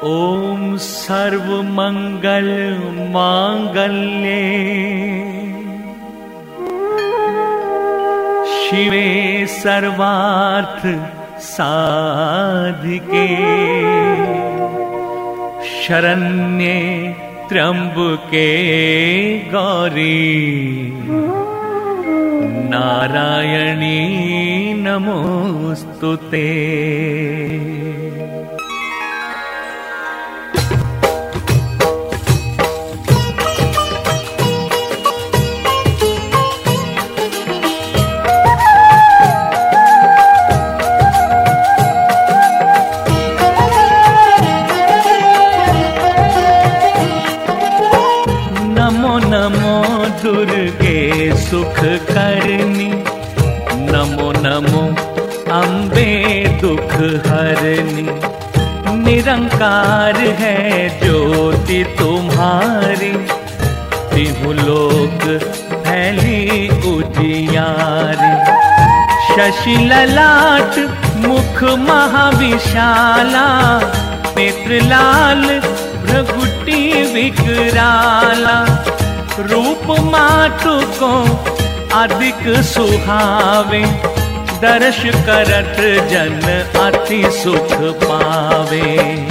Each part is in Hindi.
ओम सर्वमंगल मांगल्ये शिवे सर्वार्थ साधिके शरण्ये त्र्यंबके गौरी नारायणी नमोस्तुते। नमो नमो दुर्गे सुख करनी, नमो नमो अम्बे दुख हरनी। निरंकार है ज्योति तुम्हारी, तिहु लोक फैली उजियारी। शशि ललाट मुख महाविशाला, नेत्र लाल भ्रगुटी विकराला। रूप मातु को अधिक सुहावे, दर्श करत जन अति सुख पावे।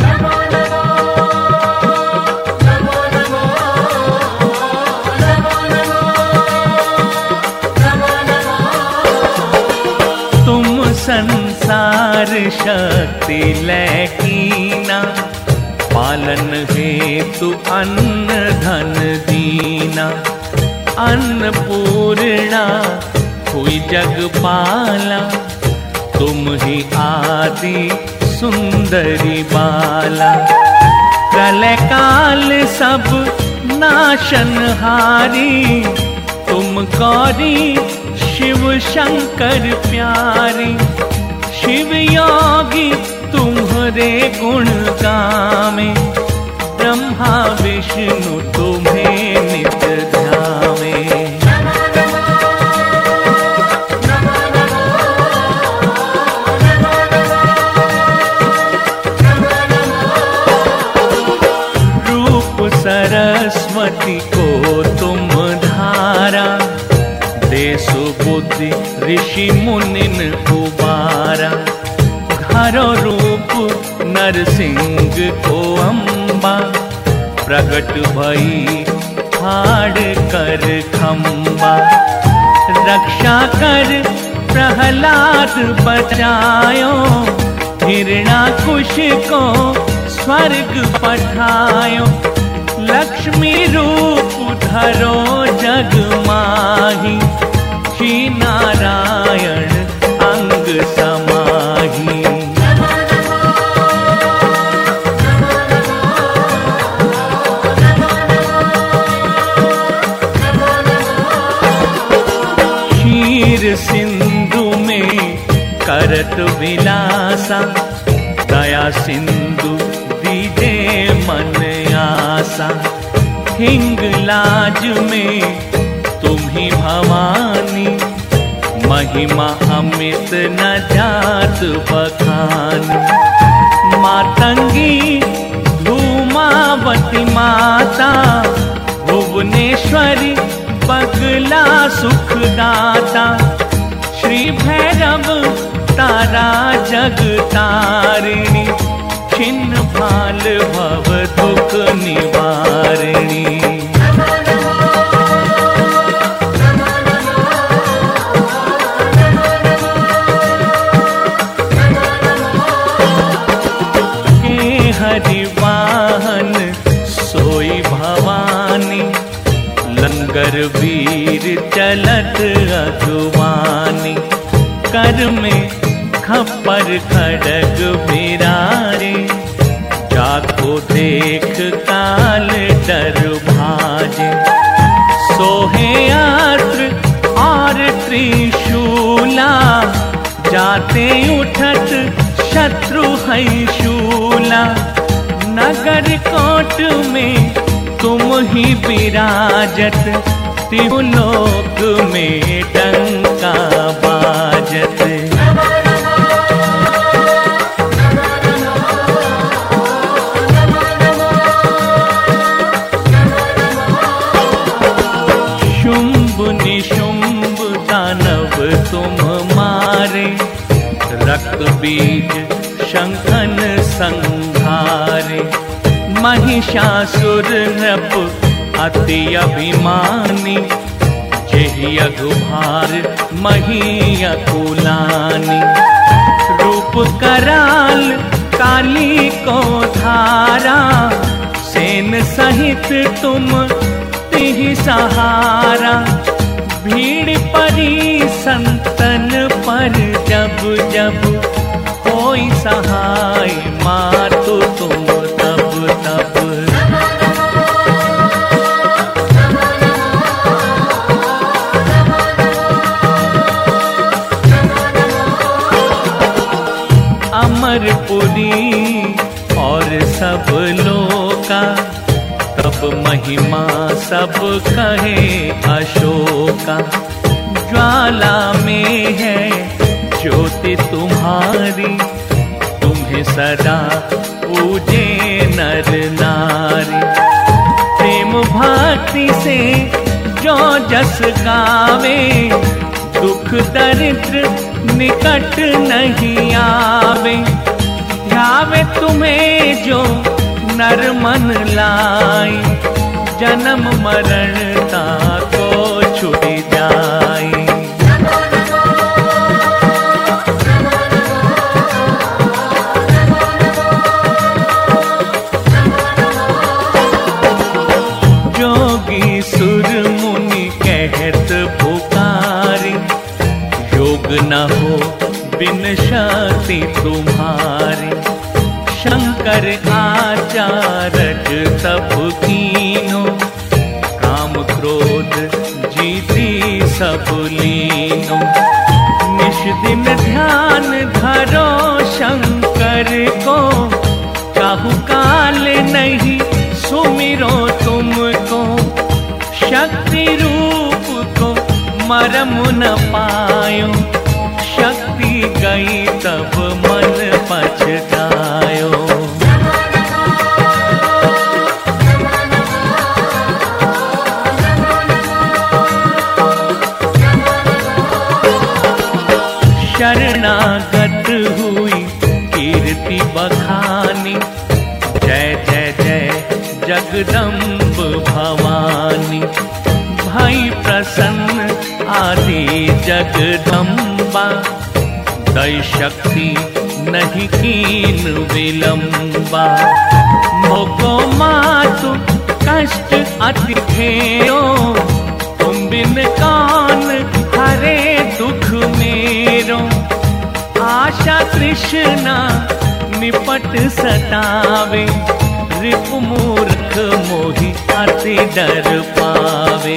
तुम संसार शक्ति लैकीना, पालन हेतु अन्न धन दीना। अन्नपूर्णा हुई जगपाला, तुम ही आदि सुंदरी बाला। प्रलय काल सब नाशनहारी, तुम गौरी शिव शंकर प्यारी। शिव योगी तुम्हारे गुण गावे, ब्रह्मा विष्णु तुम्हें नित ध्यावे। रूप सरस्वती को तुम धारा, देसु बुद्धि ऋषि मुनिन उबारा। हरो रूप नरसिंह को अम्बा, प्रगट भई फाड़ कर खम्बा। रक्षा कर प्रहलाद बचायो, हिरण्याकुश को स्वर्ग पठायो। लक्ष्मी रूप धरो जग माही, श्री नारायण अंग समाही। क्षीर सिंधु में करत विलासा, दया सिंधु दीजे मन आसा। हिंगलाज में तुम ही भवानी, महिमा अमित न जात बखानी। मातंगी धूमावती माता, भुवनेश्वरी बगला सुखदाता। श्री भैरव तारा जगतारिणी, छिन्न भाल भव दुख निवारिणी। के हरि वाहन सोई भवानी, लंगर वीर चलत अगवानी। कर में खप्पर खड़ग बिरारे, जाको देख काल डर भाजे। सोहे अस्त्र और त्रिशूला, जाते उठत शत्रु है शूला। नगर कोट में तुम ही विराजत, तिहु लोक में डंका बाजत। मारे, रक्त बीज शंखन संहारे। महिषासुर नृप अति अभिमानी, जेहि अघुभार मही अकुलानी। रूप कराल काली को धारा, सेन सहित तुम तिहि सहारा। भीड़ परी संतन पर जब जब, कोई सहाय मातु तुम तब तब। अमरपुरी और सब लोका, तब महिमा सब कहे अशोका। ज्वाला में है ज्योति तुम्हारी, तुम्हें सदा पूजे नर नारी। प्रेम भक्ति से जो जस गावे, दुख दरिद्र निकट नहीं आवे। ध्यावे तुम्हें जो नर मन लाई, जन्म मरण ताको छुट जाए। जोगी सुर मुनि कहत पुकारी, योग न हो बिन शक्ति तुम्हारी। शंकर आचारक तप कीनो, काम क्रोध जीती सब लीनो। निश दिन ध्यान धरो शंकर को, काहू काल नहीं सुमिरो तुमको। शक्ति रूप को मरम न पायो, शक्ति गई तब मन पछतायो। शरणागत हुई कीर्ति बखानी, जय जय जय जगदम्ब भवानी। भई प्रसन्न आदि जगदम्बा, दई शक्ति नहीं कीन विलंबा। मोको मातु कष्ट अति घेयो, तुम बिन कौन हरे दुख मेरो। आशा तृष्णा निपट सतावे, रिपु मूर्ख मोहि अति डर पावे।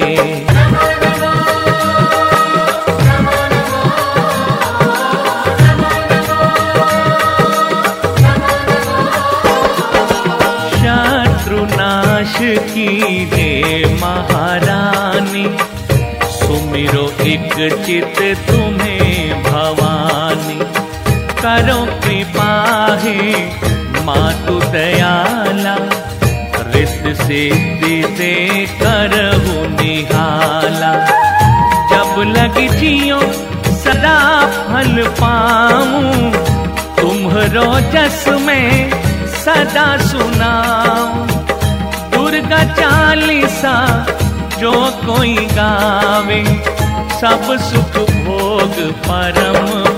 शत्रुनाश की हे महारानी, सुमिरो एक चित तुम्हें भवानी। करो कृपा हे मातु दयाला, रित सिद्धि दे करहु निहाला। जब लग जियो सदा फल पाऊं, तुम्हरो जस में सदा सुनाऊं। दुर्गा चालीसा जो कोई गावे, सब सुख भोग परम